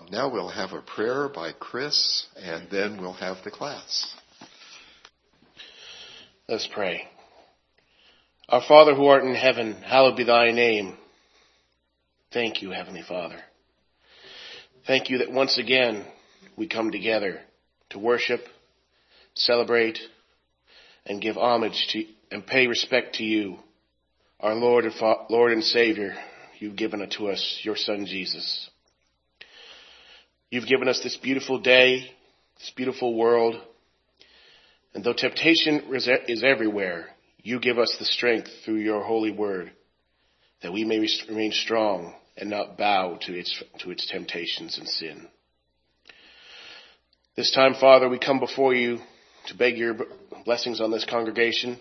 Now we'll have a prayer by Chris, and then we'll have the class. Let's pray. Our Father who art in heaven, hallowed be thy name. Thank you, Heavenly Father. Thank you that once again we come together to worship, celebrate, and give homage to and pay respect to you, our Lord and Savior. You've given it to us, your Son Jesus. You've given us this beautiful day, this beautiful world. And though temptation is everywhere, you give us the strength through your holy word that we may remain strong and not bow to its temptations and sin. This time, Father, we come before you to beg your blessings on this congregation.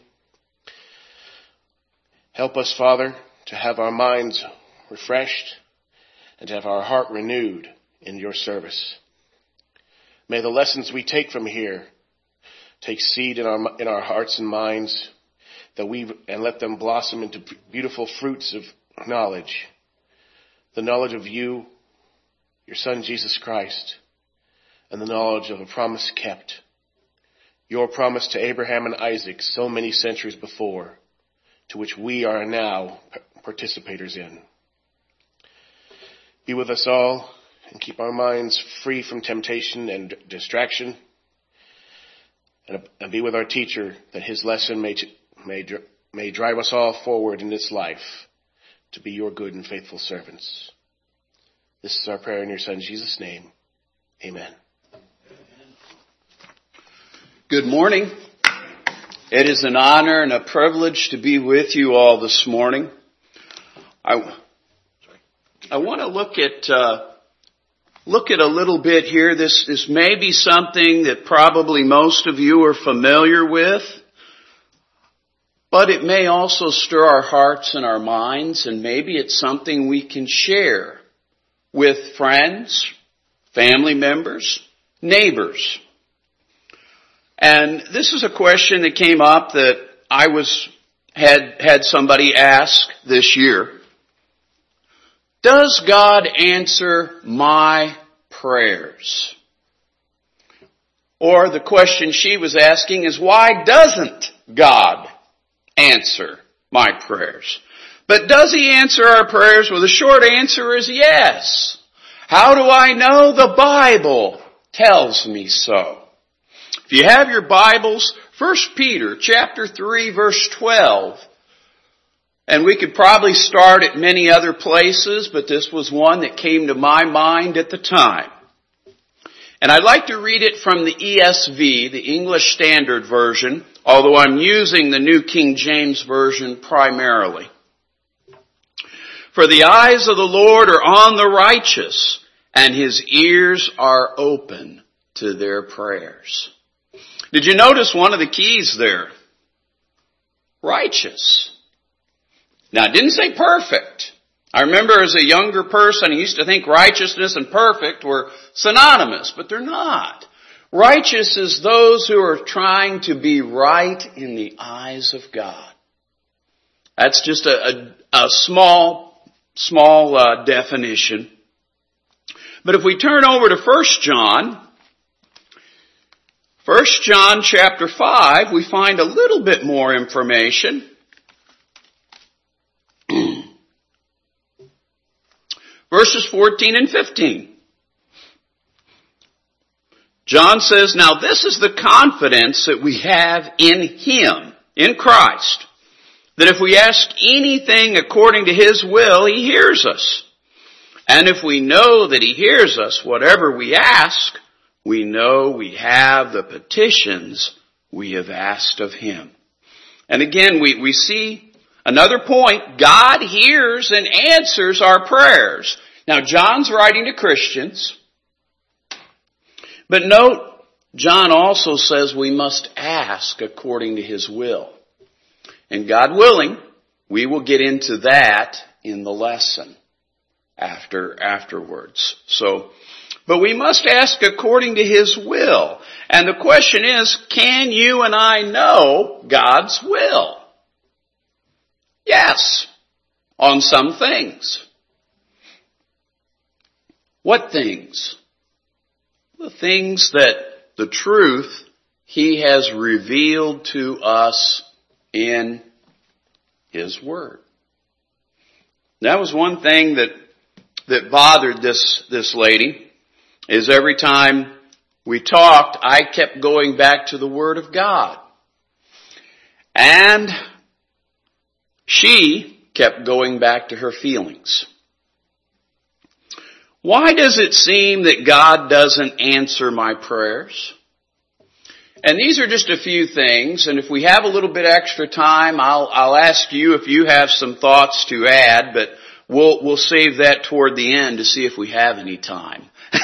Help us, Father, to have our minds refreshed and to have our heart renewed in your service. May the lessons we take from here take seed in our hearts and minds, and let them blossom into beautiful fruits of knowledge. The knowledge of you, your Son Jesus Christ, and the knowledge of a promise kept. Your promise to Abraham and Isaac so many centuries before, to which we are now participators in. Be with us all and keep our minds free from temptation and distraction. And be with our teacher, that his lesson may drive us all forward in this life to be your good and faithful servants. This is our prayer in your Son Jesus' name. Amen. Good morning. It is an honor and a privilege to be with you all this morning. I want to look at a little bit here. This may be something that probably most of you are familiar with, but it may also stir our hearts and our minds, and maybe it's something we can share with friends, family members, neighbors. And this is a question that came up that I had somebody ask this year. Does God answer my prayers? Or the question she was asking is, why doesn't God answer my prayers? But does he answer our prayers? Well, the short answer is yes. How do I know? The Bible tells me so. If you have your Bibles, 1 Peter chapter 3, verse 12. And we could probably start at many other places, but this was one that came to my mind at the time. And I'd like to read it from the ESV, the English Standard Version, although I'm using the New King James Version primarily. For the eyes of the Lord are on the righteous, and his ears are open to their prayers. Did you notice one of the keys there? Righteous. Now, it didn't say perfect. I remember as a younger person, I used to think righteousness and perfect were synonymous, but they're not. Righteous is those who are trying to be right in the eyes of God. That's just a small definition. But if we turn over to 1 John chapter 5, we find a little bit more information. Verses 14 and 15. John says, now this is the confidence that we have in him, in Christ, that if we ask anything according to his will, he hears us. And if we know that he hears us, whatever we ask, we know we have the petitions we have asked of him. And again, we see another point. God hears and answers our prayers. Now, John's writing to Christians. But note, John also says we must ask according to his will. And God willing, we will get into that in the lesson afterwards. But we must ask according to his will. And the question is, can you and I know God's will? Yes, on some things. What things? The things that the truth He has revealed to us in His Word. That was one thing that bothered this lady, is every time we talked, I kept going back to the Word of God. And she kept going back to her feelings. Why does it seem that God doesn't answer my prayers? And these are just a few things, and if we have a little bit extra time, I'll ask you if you have some thoughts to add, but we'll save that toward the end to see if we have any time.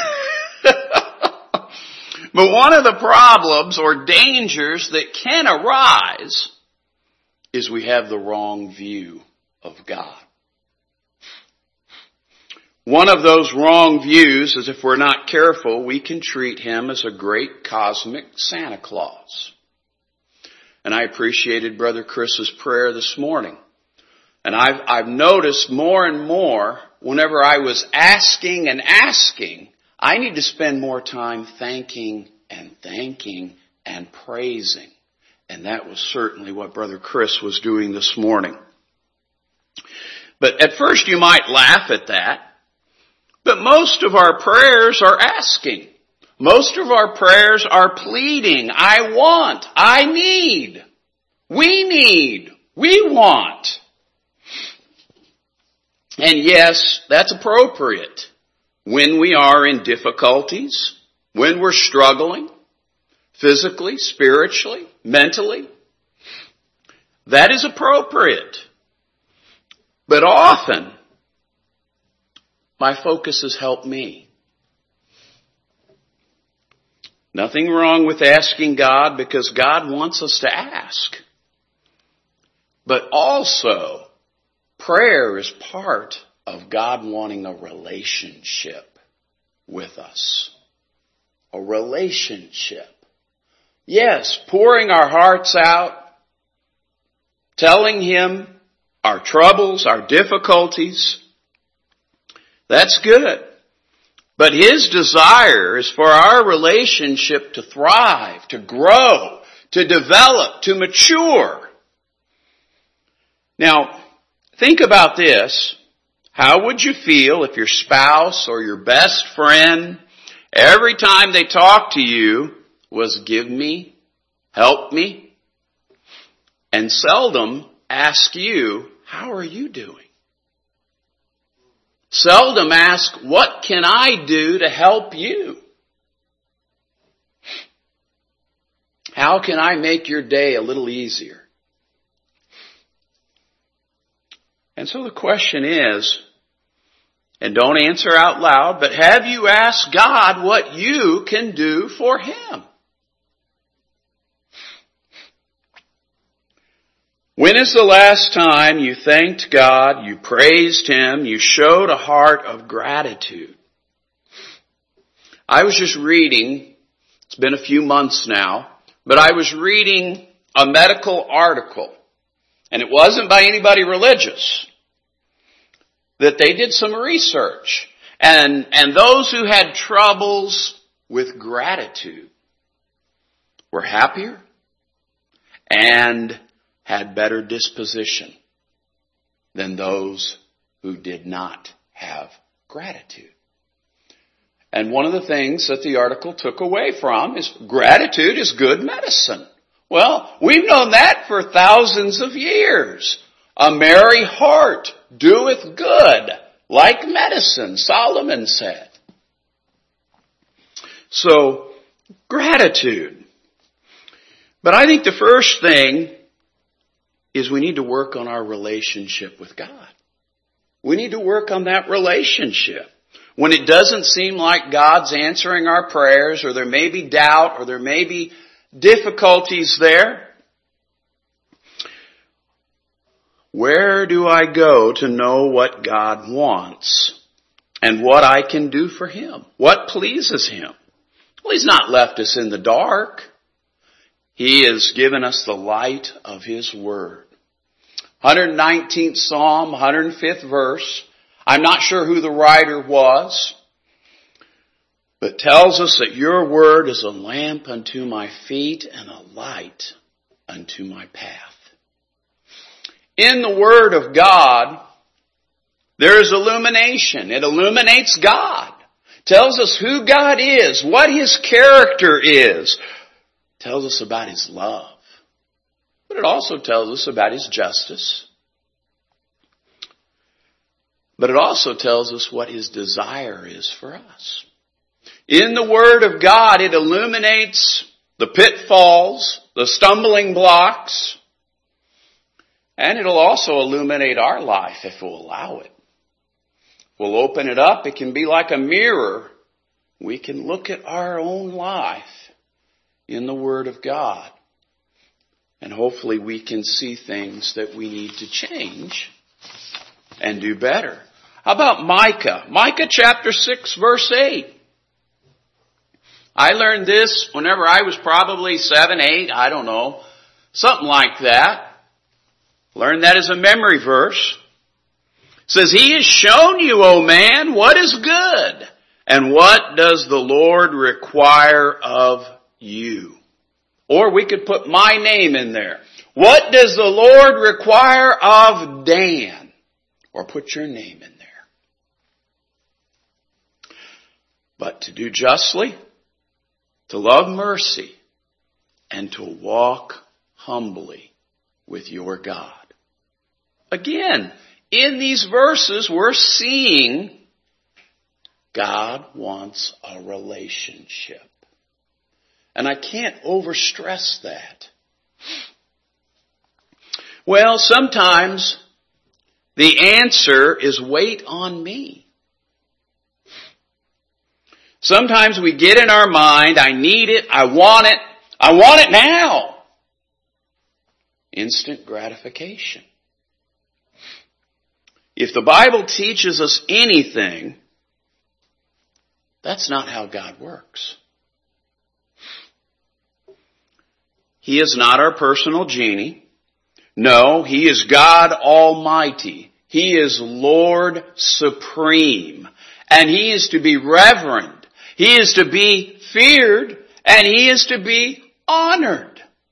But one of the problems or dangers that can arise is we have the wrong view of God. One of those wrong views is if we're not careful, we can treat Him as a great cosmic Santa Claus. And I appreciated Brother Chris's prayer this morning. And I've noticed more and more, whenever I was asking, I need to spend more time thanking and praising. And that was certainly what Brother Chris was doing this morning. But at first you might laugh at that. But most of our prayers are asking. Most of our prayers are pleading. I want. I need. We want. And yes, that's appropriate when we are in difficulties, when we're struggling, physically, spiritually, mentally. That is appropriate. But often, my focus has helped me. Nothing wrong with asking God, because God wants us to ask. But also, prayer is part of God wanting a relationship with us. A relationship. Yes, pouring our hearts out, telling Him our troubles, our difficulties. That's good. But His desire is for our relationship to thrive, to grow, to develop, to mature. Now, think about this. How would you feel if your spouse or your best friend, every time they talk to you, was give me, help me, and seldom ask you, how are you doing? Seldom ask, what can I do to help you? How can I make your day a little easier? And so the question is, and don't answer out loud, but have you asked God what you can do for Him? When is the last time you thanked God, you praised Him, you showed a heart of gratitude? I was just reading, it's been a few months now, but I was reading a medical article, and it wasn't by anybody religious, that they did some research, and those who had troubles with gratitude were happier and had better disposition than those who did not have gratitude. And one of the things that the article took away from is gratitude is good medicine. Well, we've known that for thousands of years. A merry heart doeth good, like medicine, Solomon said. So, gratitude. But I think the first thing is we need to work on our relationship with God. We need to work on that relationship. When it doesn't seem like God's answering our prayers, or there may be doubt, or there may be difficulties there, where do I go to know what God wants and what I can do for Him? What pleases Him? Well, He's not left us in the dark. He has given us the light of His Word. 119th Psalm, 105th verse. I'm not sure who the writer was, but tells us that your word is a lamp unto my feet and a light unto my path. In the Word of God, there is illumination. It illuminates God. Tells us who God is, what His character is. Tells us about His love. But it also tells us about His justice. But it also tells us what His desire is for us. In the Word of God, it illuminates the pitfalls, the stumbling blocks, and it'll also illuminate our life if we'll allow it. We'll open it up. It can be like a mirror. We can look at our own life in the Word of God. And hopefully we can see things that we need to change and do better. How about Micah? Micah chapter 6 verse 8. I learned this whenever I was probably 7, 8, I don't know. Something like that. Learned that as a memory verse. It says, He has shown you, O man, what is good, and what does the Lord require of you? Or we could put my name in there. What does the Lord require of Dan? Or put your name in there. But to do justly, to love mercy, and to walk humbly with your God. Again, in these verses, we're seeing God wants a relationship. And I can't overstress that. Well, sometimes the answer is wait on me. Sometimes we get in our mind, I need it, I want it now. Instant gratification. If the Bible teaches us anything, that's not how God works. He is not our personal genie. No, He is God Almighty. He is Lord Supreme. And He is to be reverenced. He is to be feared. And He is to be honored.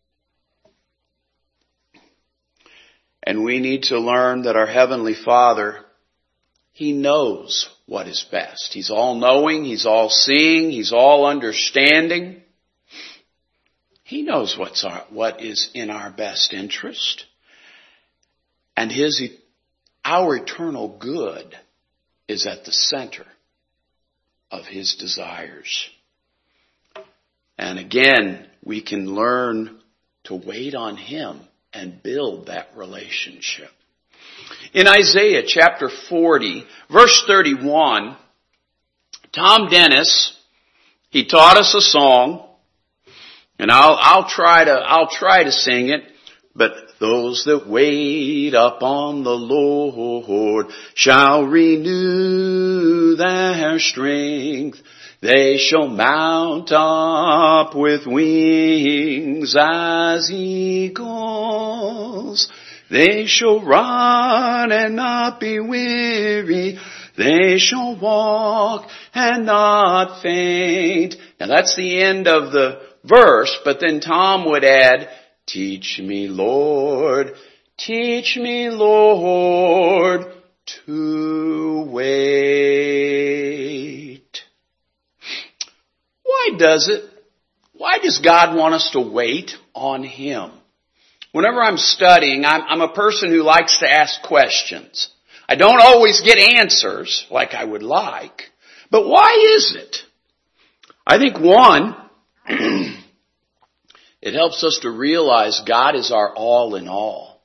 And we need to learn that our Heavenly Father, He knows what is best. He's all-knowing. He's all-seeing. He's all-understanding. He knows what is in our best interest. And our eternal good is at the center of His desires. And again, we can learn to wait on Him and build that relationship. In Isaiah chapter 40, verse 31, Tom Dennis, he taught us a song, and I'll try to sing it, but those that wait upon the Lord shall renew their strength. They shall mount up with wings as eagles. They shall run and not be weary. They shall walk and not faint. Now that's the end of the verse, but then Tom would add, teach me, Lord, to wait. Why does God want us to wait on Him? Whenever I'm studying, I'm a person who likes to ask questions. I don't always get answers like I would like. But why is it? I think one, it helps us to realize God is our all in all.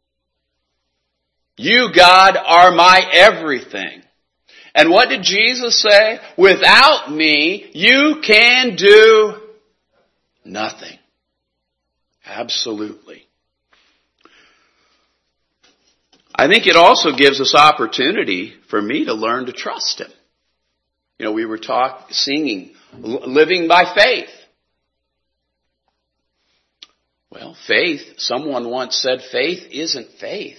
You, God, are my everything. And what did Jesus say? Without me, you can do nothing. Absolutely. I think it also gives us opportunity for me to learn to trust Him. You know, we were singing, living by faith. Well, faith, someone once said faith isn't faith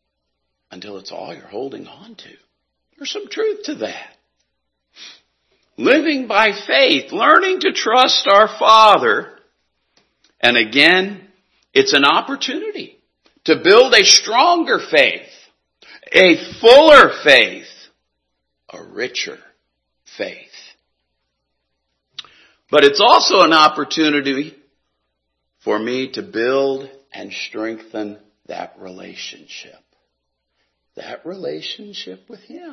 until it's all you're holding on to. There's some truth to that. living by faith, learning to trust our Father. And again, it's an opportunity to build a stronger faith, a fuller faith, a richer faith. But it's also an opportunity for me to build and strengthen that relationship. That relationship with Him.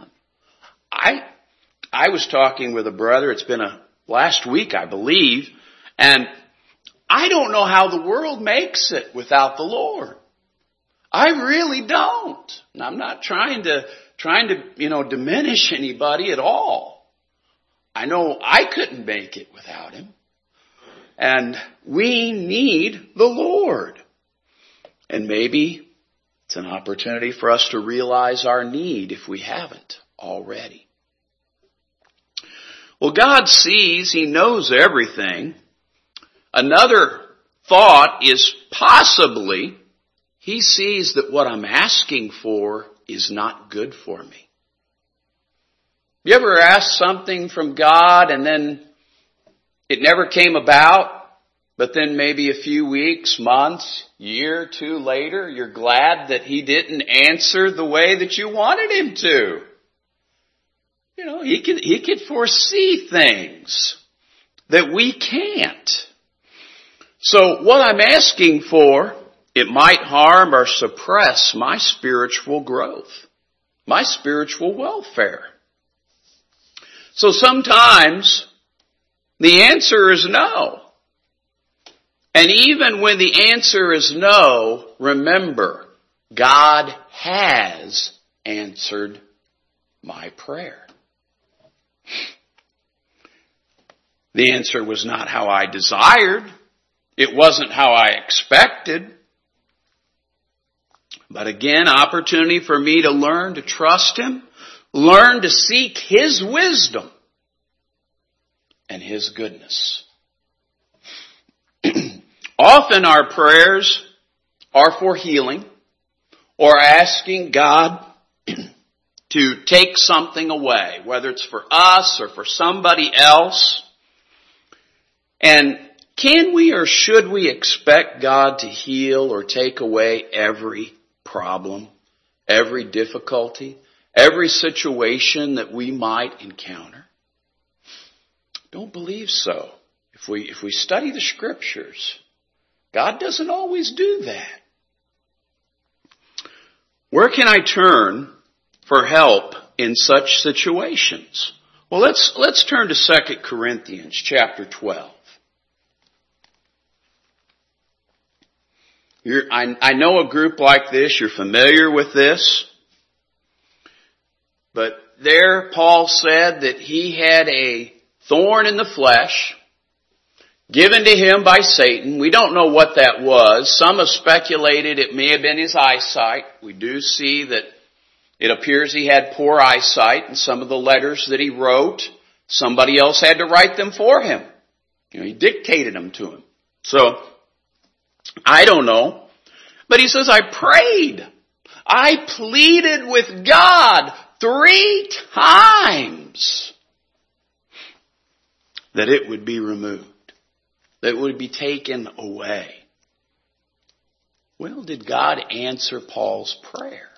I was talking with a brother, it's been last week I believe, and I don't know how the world makes it without the Lord. I really don't. And I'm not trying to diminish anybody at all. I know I couldn't make it without Him. And we need the Lord. And maybe it's an opportunity for us to realize our need if we haven't already. Well, God sees, He knows everything. Another thought is possibly He sees that what I'm asking for is not good for me. You ever ask something from God and then it never came about, but then maybe a few weeks, months, year or two later, you're glad that He didn't answer the way that you wanted Him to? You know, He could foresee things that we can't. So what I'm asking for, it might harm or suppress my spiritual growth, my spiritual welfare. So sometimes the answer is no. And even when the answer is no, remember, God has answered my prayer. The answer was not how I desired. It wasn't how I expected. But again, opportunity for me to learn to trust Him, learn to seek His wisdom and His goodness. Often our prayers are for healing or asking God to take something away, whether it's for us or for somebody else. And can we or should we expect God to heal or take away every problem, every difficulty, every situation that we might encounter? Don't believe so. If we study the Scriptures, God doesn't always do that. Where can I turn for help in such situations? Well, let's turn to 2 Corinthians chapter 12. I know a group like this, you're familiar with this. But there Paul said that he had a thorn in the flesh given to him by Satan. We don't know what that was. Some have speculated it may have been his eyesight. We do see that it appears he had poor eyesight, and some of the letters that he wrote, somebody else had to write them for him. He dictated them to him. So, I don't know. But he says, I prayed. I pleaded with God 3 times that it would be removed, that it would be taken away. Well, did God answer Paul's prayer?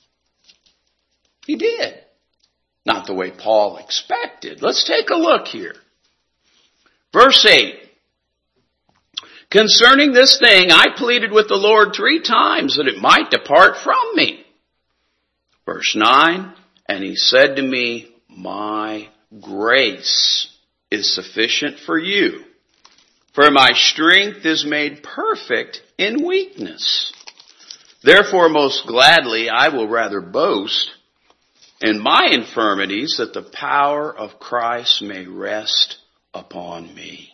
He did. Not the way Paul expected. Let's take a look here. Verse 8. Concerning this thing, I pleaded with the Lord 3 times that it might depart from me. Verse 9. And He said to me, my grace is sufficient for you, for my strength is made perfect in weakness. Therefore, most gladly, I will rather boast in my infirmities, that the power of Christ may rest upon me.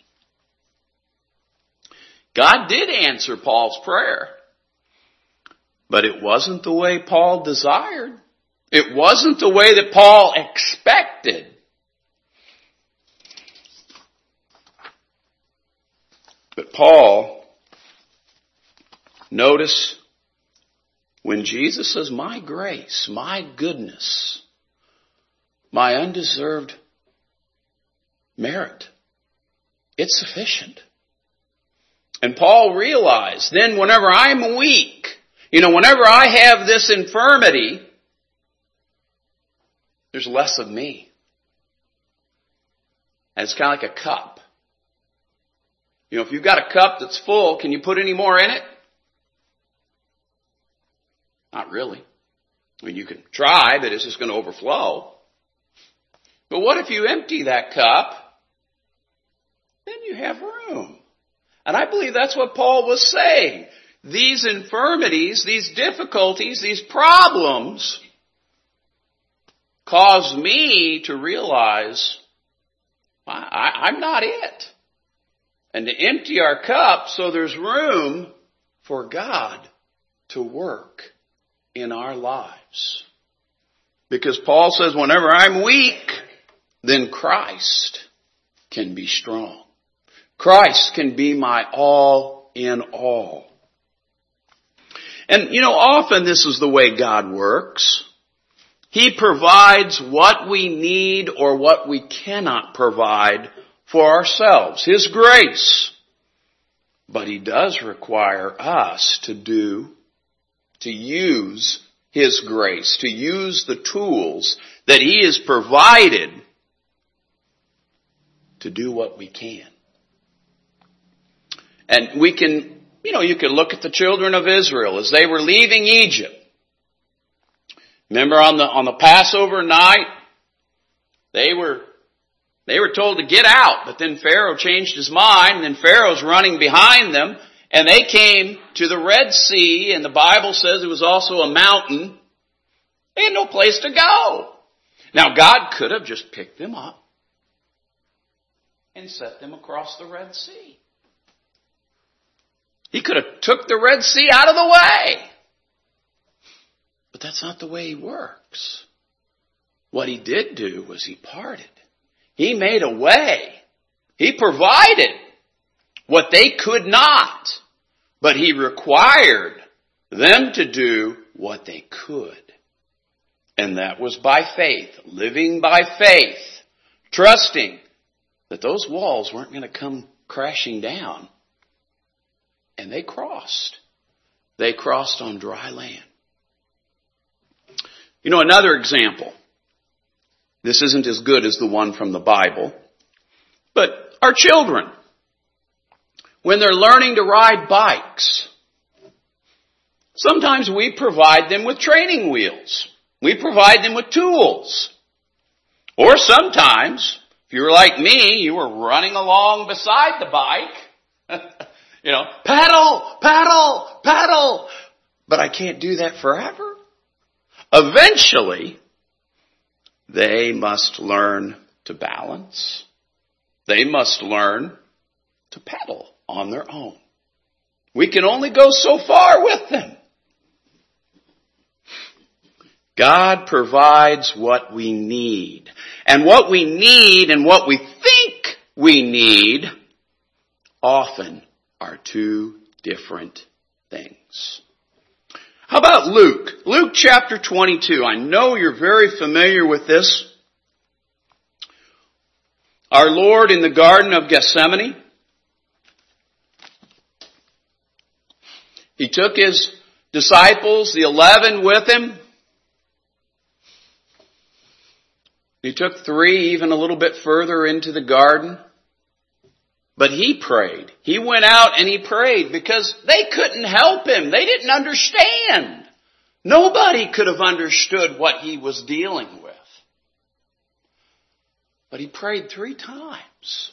God did answer Paul's prayer, but it wasn't the way Paul desired. It wasn't the way that Paul expected. But Paul, notice when Jesus says, my grace, my goodness, my undeserved merit. It's sufficient. And Paul realized then whenever I'm weak, whenever I have this infirmity, there's less of me. And it's kind of like a cup. If you've got a cup that's full, can you put any more in it? Not really. You can try, but it's just going to overflow. But what if you empty that cup? Then you have room. And I believe that's what Paul was saying. These infirmities, these difficulties, these problems cause me to realize I'm not it. And to empty our cup so there's room for God to work in our lives. Because Paul says, whenever I'm weak, then Christ can be strong. Christ can be my all in all. And often this is the way God works. He provides what we need or what we cannot provide for ourselves. His grace. But He does require us to use His grace, to use the tools that He has provided to do what we can. And we can, you can look at the children of Israel as they were leaving Egypt. Remember on the Passover night, they were told to get out, but then Pharaoh changed his mind, and then Pharaoh's running behind them, and they came to the Red Sea, and the Bible says it was also a mountain. They had no place to go. Now God could have just picked them up and set them across the Red Sea. He could have took the Red Sea out of the way. But that's not the way He works. What He did do was He parted. He made a way. He provided what they could not. But He required them to do what they could. And that was by faith. Living by faith. Trusting that those walls weren't going to come crashing down. And they crossed. They crossed on dry land. Another example. This isn't as good as the one from the Bible. But our children, when they're learning to ride bikes, sometimes we provide them with training wheels. We provide them with tools. Or sometimes, if you were like me, you were running along beside the bike. Pedal, pedal, pedal. But I can't do that forever. Eventually, they must learn to balance. They must learn to pedal on their own. We can only go so far with them. God provides what we need. And what we need and what we think we need often are two different things. How about Luke? Luke chapter 22. I know you're very familiar with this. Our Lord in the Garden of Gethsemane. He took His disciples, the 11 with Him. He took 3 even a little bit further into the garden. But He prayed. He went out and He prayed because they couldn't help Him. They didn't understand. Nobody could have understood what He was dealing with. But He prayed 3 times.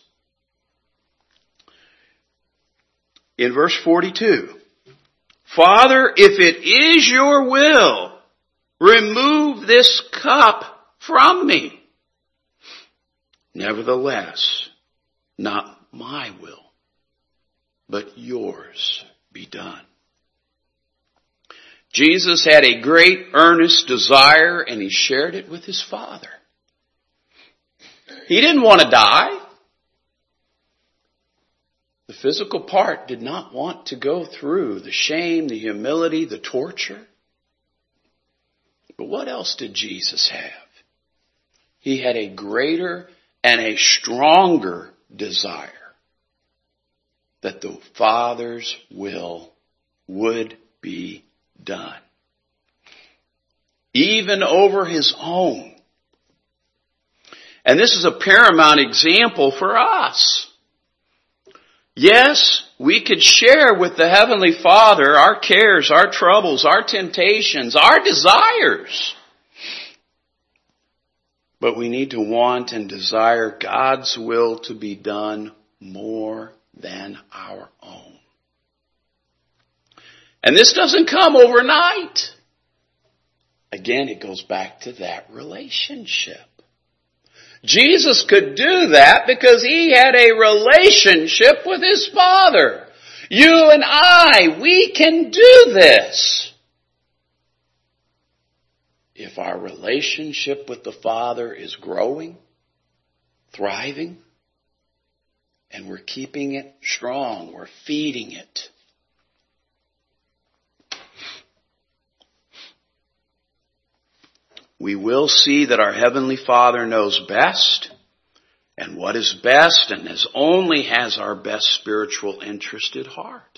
In verse 42, Father, if it is Your will, remove this cup from me. Nevertheless, not my will, but Yours be done. Jesus had a great earnest desire and He shared it with His Father. He didn't want to die. The physical part did not want to go through the shame, the humility, the torture. But what else did Jesus have? He had a greater and a stronger desire that the Father's will would be done. Even over His own. And this is a paramount example for us. Yes, we could share with the Heavenly Father our cares, our troubles, our temptations, our desires. But we need to want and desire God's will to be done more than our own. And this doesn't come overnight. Again, it goes back to that relationship. Jesus could do that because He had a relationship with His Father. You and I, we can do this. If our relationship with the Father is growing, thriving, and we're keeping it strong, we're feeding it. We will see that our Heavenly Father knows best, and what is best, and only has our best spiritual interest at heart.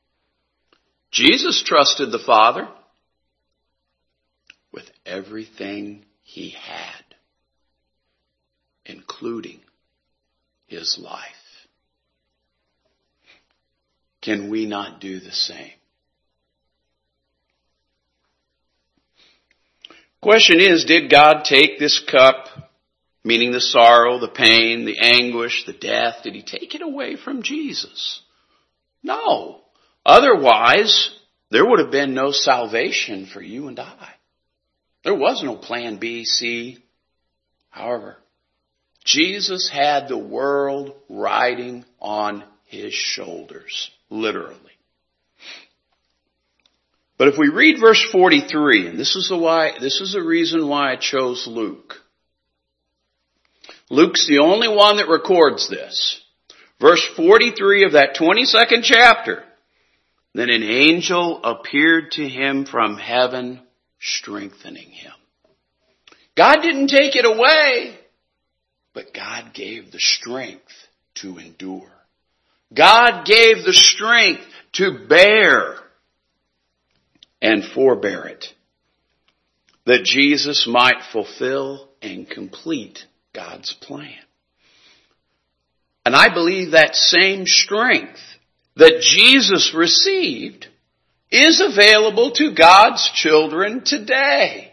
Jesus trusted the Father with everything He had, including His life. Can we not do the same? Question is, did God take this cup, meaning the sorrow, the pain, the anguish, the death, did He take it away from Jesus? No. Otherwise, there would have been no salvation for you and I. There was no plan B, C. However, Jesus had the world riding on His shoulders, literally. But if we read verse 43, and this is the reason why I chose Luke. Luke's the only one that records this. Verse 43 of that 22nd chapter. Then an angel appeared to him from heaven, strengthening him. God didn't take it away, but God gave the strength to endure. God gave the strength to bear and forbear it, that Jesus might fulfill and complete God's plan. And I believe that same strength that Jesus received is available to God's children today.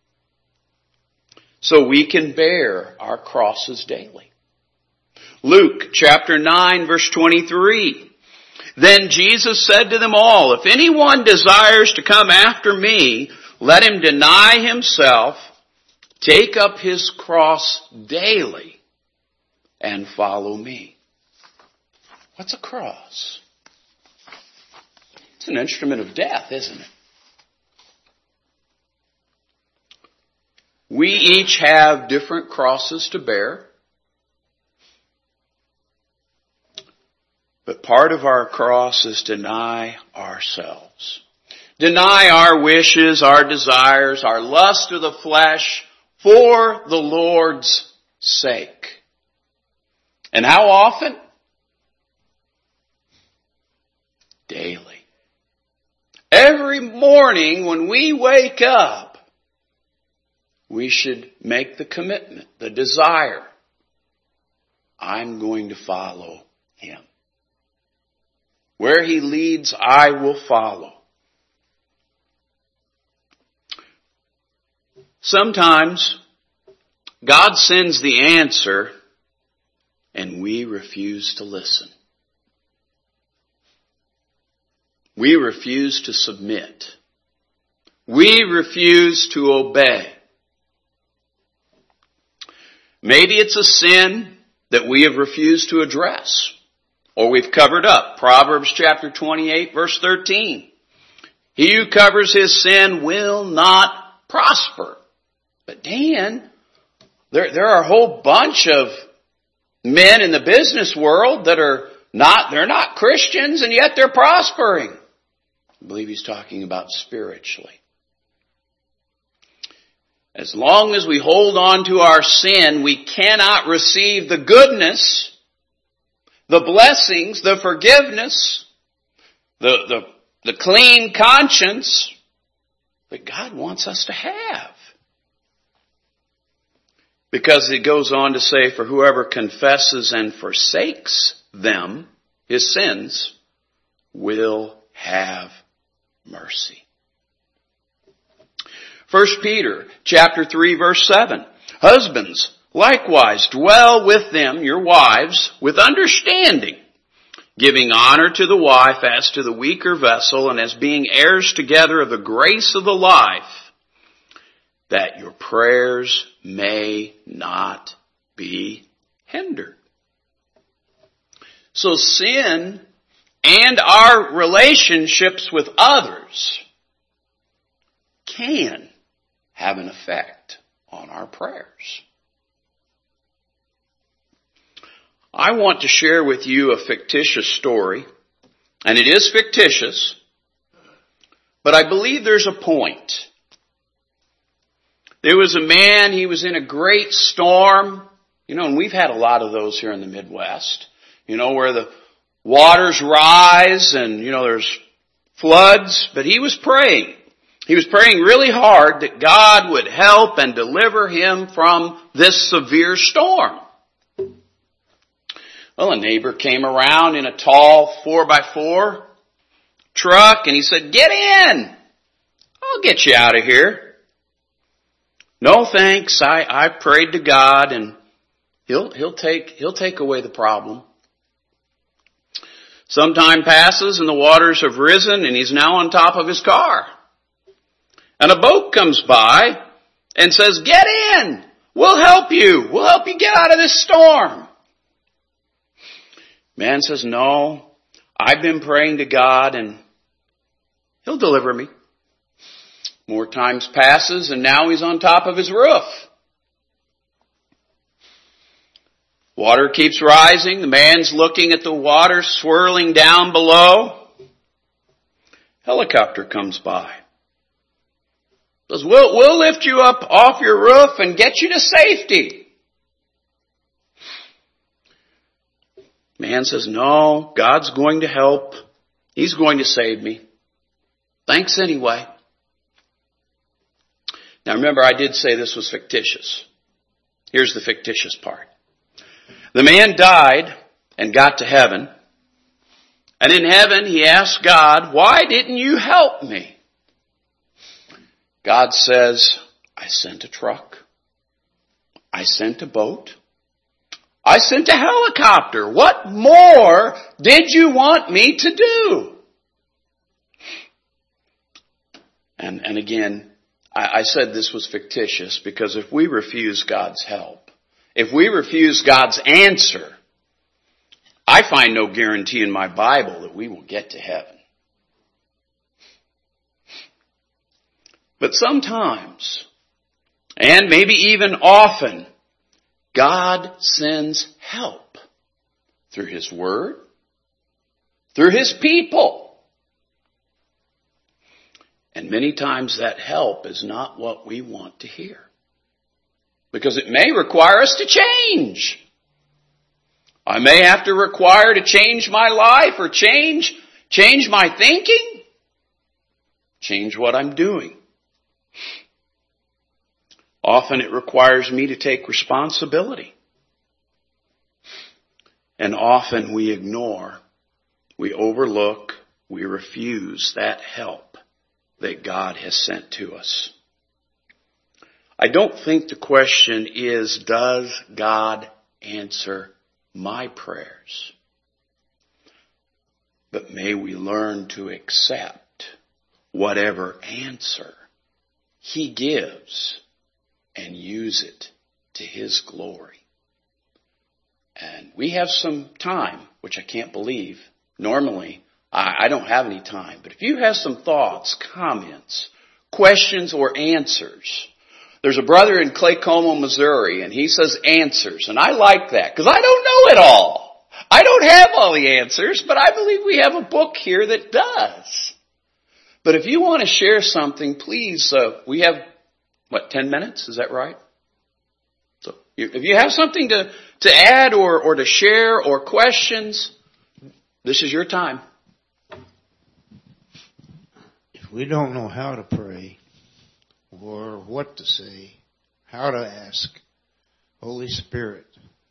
So we can bear our crosses daily. Luke chapter 9 verse 23. Then Jesus said to them all, if anyone desires to come after me, let him deny himself, take up his cross daily, and follow me. What's a cross? It's an instrument of death, isn't it? We each have different crosses to bear. But part of our cross is deny ourselves. Deny our wishes, our desires, our lust of the flesh for the Lord's sake. And how often? Daily. Every morning when we wake up, we should make the commitment, the desire. I'm going to follow Him. Where He leads, I will follow. Sometimes God sends the answer and we refuse to listen. We refuse to submit. We refuse to obey. Maybe it's a sin that we have refused to address. Or we've covered up. Proverbs chapter 28 verse 13. He who covers his sin will not prosper. But Dan, there are a whole bunch of men in the business world that they're not Christians and yet they're prospering. I believe he's talking about spiritually. As long as we hold on to our sin, we cannot receive the goodness, the blessings, the forgiveness, the clean conscience that God wants us to have. Because it goes on to say, for whoever confesses and forsakes them, his sins, will have mercy. 1 Peter chapter 3 verse 7. Husbands, likewise dwell with them, your wives, with understanding, giving honor to the wife as to the weaker vessel, and as being heirs together of the grace of the life, that your prayers may not be hindered. So sin and our relationships with others can have an effect on our prayers. I want to share with you a fictitious story, and it is fictitious, but I believe there's a point. There was a man, he was in a great storm, and we've had a lot of those here in the Midwest, where the waters rise and, there's floods, but he was praying. He was praying really hard that God would help and deliver him from this severe storm. Well, a neighbor came around in a tall 4x4 truck and he said, "Get in! I'll get you out of here." "No thanks, I prayed to God and He'll take away the problem." Some time passes and the waters have risen and he's now on top of his car. And a boat comes by and says, "Get in! We'll help you. We'll help you get out of this storm." Man says, "No, I've been praying to God and He'll deliver me." More times passes and now he's on top of his roof. Water keeps rising. The man's looking at the water swirling down below. Helicopter comes by. Says, we'll lift you up off your roof and get you to safety." Man says, "No, God's going to help. He's going to save me. Thanks anyway." Now remember, I did say this was fictitious. Here's the fictitious part. The man died and got to heaven. And in heaven, he asked God, "Why didn't you help me?" God says, "I sent a truck. I sent a boat. I sent a helicopter. What more did you want me to do?" And again, I said this was fictitious because if we refuse God's help, if we refuse God's answer, I find no guarantee in my Bible that we will get to heaven. But sometimes, and maybe even often, God sends help through His Word, through His people. And many times that help is not what we want to hear. Because it may require us to change. I may have to require to change my life or change my thinking, change what I'm doing. Often it requires me to take responsibility. And often we ignore, we overlook, we refuse that help that God has sent to us. I don't think the question is, does God answer my prayers? But may we learn to accept whatever answer He gives and use it to His glory. And we have some time, which I can't believe. Normally, I don't have any time. But if you have some thoughts, comments, questions, or answers, there's a brother in Claycomo, Missouri, and he says answers. And I like that because I don't know it all. I don't have all the answers, but I believe we have a book here that does. But if you want to share something, please, we have 10 minutes? Is that right? So if you have something to add or to share or questions, this is your time. If we don't know how to pray or what to say, how to ask, Holy Spirit,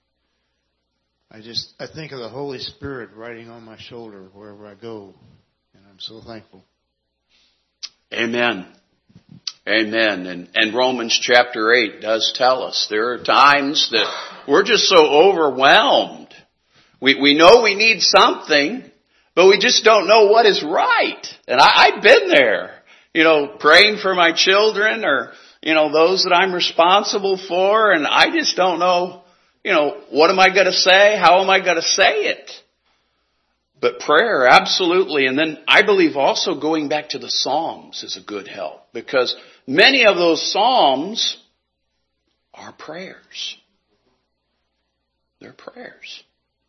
I think of the Holy Spirit riding on my shoulder wherever I go, and I'm so thankful. Amen. Amen. And Romans chapter 8 does tell us there are times that we're just so overwhelmed. We know we need something, but we just don't know what is right. And I've been there, praying for my children or, those that I'm responsible for, and I just don't know, what am I going to say? How am I going to say it? But prayer, absolutely. And then I believe also going back to the Psalms is a good help, because many of those Psalms are prayers. They're prayers.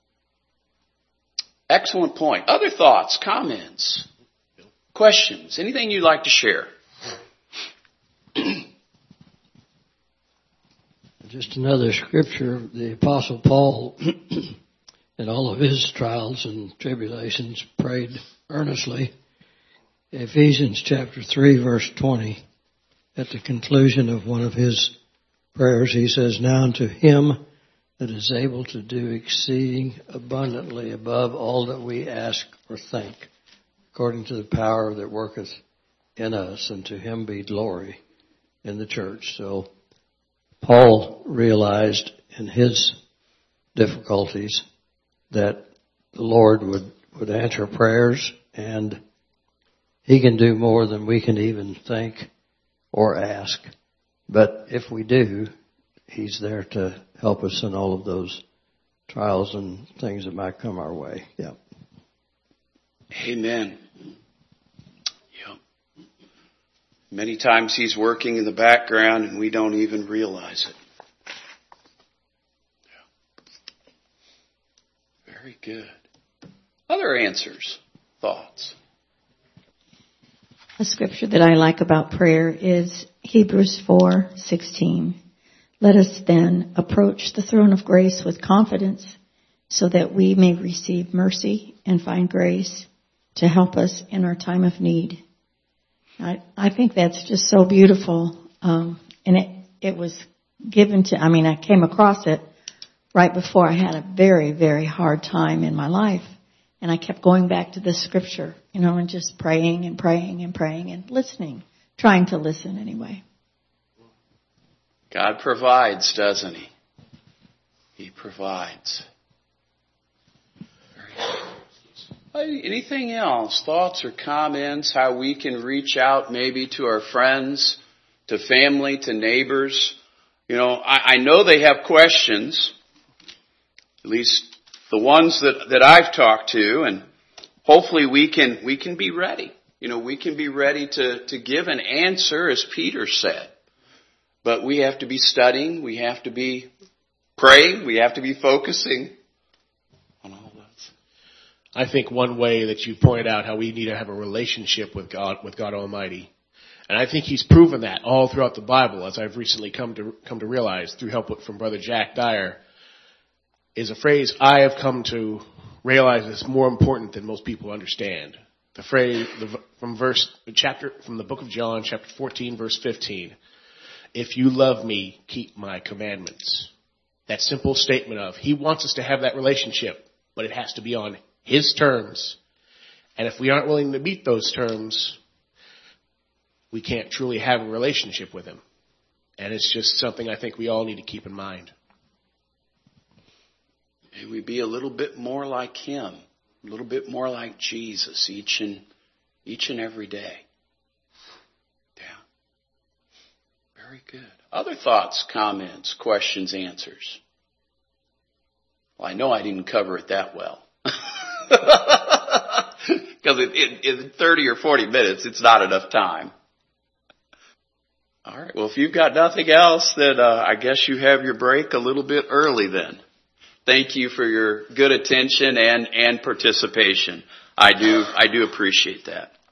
Excellent point. Other thoughts, comments, questions, anything you'd like to share? Just another scripture, the Apostle Paul, in all of his trials and tribulations, prayed earnestly. Ephesians chapter 3, verse 20, at the conclusion of one of his prayers, he says, "Now unto him that is able to do exceeding abundantly above all that we ask or think, according to the power that worketh in us, and to him be glory in the church." So Paul realized in his difficulties that the Lord would answer prayers, and he can do more than we can even think or ask. But if we do, he's there to help us in all of those trials and things that might come our way. Yeah. Amen. Yeah. Many times he's working in the background and we don't even realize it. Yeah. Very good. Other answers, thoughts? A scripture that I like about prayer is Hebrews 4:16. "Let us then approach the throne of grace with confidence, so that we may receive mercy and find grace to help us in our time of need." I think that's just so beautiful. And it was given to, I came across it right before I had a very, very hard time in my life. And I kept going back to this scripture, and just praying and praying and praying and listening, trying to listen anyway. God provides, doesn't He? He provides. Anything else? Thoughts or comments? How we can reach out maybe to our friends, to family, to neighbors? I know they have questions, at least the ones that I've talked to, and hopefully we can be ready. We can be ready to give an answer, as Peter said. But we have to be studying, we have to be praying, we have to be focusing on all this. I think one way that you pointed out how we need to have a relationship with God Almighty. And I think He's proven that all throughout the Bible, as I've recently come to realize through help from Brother Jack Dyer, is a phrase I have come to realize is more important than most people understand. The phrase from the book of John, chapter 14, verse 15. "If you love me, keep my commandments." That simple statement of He wants us to have that relationship, but it has to be on His terms. And if we aren't willing to meet those terms, we can't truly have a relationship with Him. And it's just something I think we all need to keep in mind. May we be a little bit more like Him, a little bit more like Jesus each and every day. Yeah. Very good. Other thoughts, comments, questions, answers? Well, I know I didn't cover it that well. Because in 30 or 40 minutes, it's not enough time. All right. Well, if you've got nothing else, then I guess you have your break a little bit early then. Thank you for your good attention and participation. I do appreciate that.